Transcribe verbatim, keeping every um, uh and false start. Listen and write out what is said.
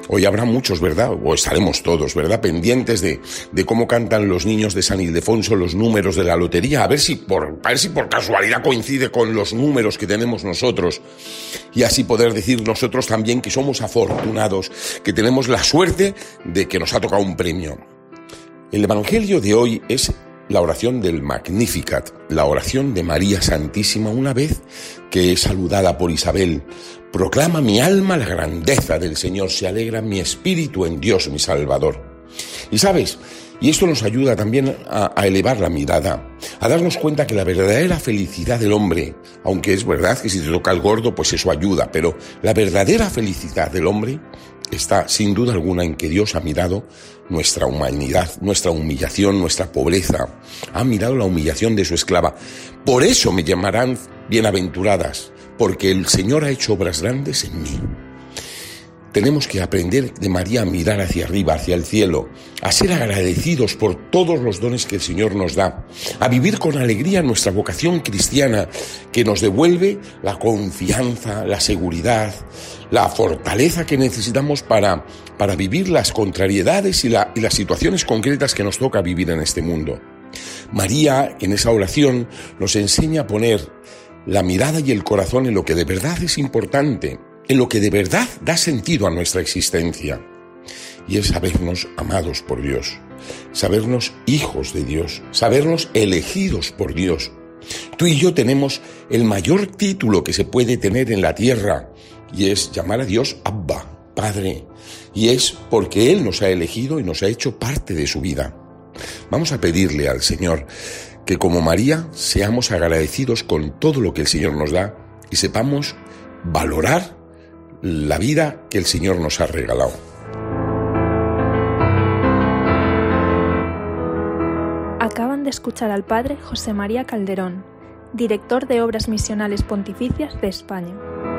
Hoy habrá muchos, ¿verdad? O estaremos todos, ¿verdad? Pendientes de, de cómo cantan los niños de San Ildefonso los números de la lotería, a ver si por, a ver si por casualidad coincide con los números que tenemos nosotros. Y así poder decir nosotros también que somos afortunados, que tenemos la suerte de que nos ha tocado un premio. El Evangelio de hoy es la oración del Magnificat, la oración de María Santísima, una vez que es saludada por Isabel. Proclama mi alma la grandeza del Señor, se alegra mi espíritu en Dios mi Salvador. Y sabes, y esto nos ayuda también a, a elevar la mirada, a darnos cuenta que la verdadera felicidad del hombre, aunque es verdad que si te toca el gordo, pues eso ayuda, pero la verdadera felicidad del hombre está sin duda alguna en que Dios ha mirado nuestra humanidad, nuestra humillación, nuestra pobreza. Ha mirado la humillación de su esclava. Por eso me llamarán bienaventuradas, porque el Señor ha hecho obras grandes en mí. Tenemos que aprender de María a mirar hacia arriba, hacia el cielo, a ser agradecidos por todos los dones que el Señor nos da, a vivir con alegría nuestra vocación cristiana que nos devuelve la confianza, la seguridad, la fortaleza que necesitamos para, para vivir las contrariedades y, la, y las situaciones concretas que nos toca vivir en este mundo. María, en esa oración, nos enseña a poner la mirada y el corazón en lo que de verdad es importante, en lo que de verdad da sentido a nuestra existencia. Y es sabernos amados por Dios, sabernos hijos de Dios, sabernos elegidos por Dios. Tú y yo tenemos el mayor título que se puede tener en la tierra, y es llamar a Dios Abba, Padre. Y es porque Él nos ha elegido y nos ha hecho parte de su vida. Vamos a pedirle al Señor que como María seamos agradecidos con todo lo que el Señor nos da y sepamos valorar la vida que el Señor nos ha regalado. Acaban de escuchar al Padre José María Calderón, director de Obras Misionales Pontificias de España.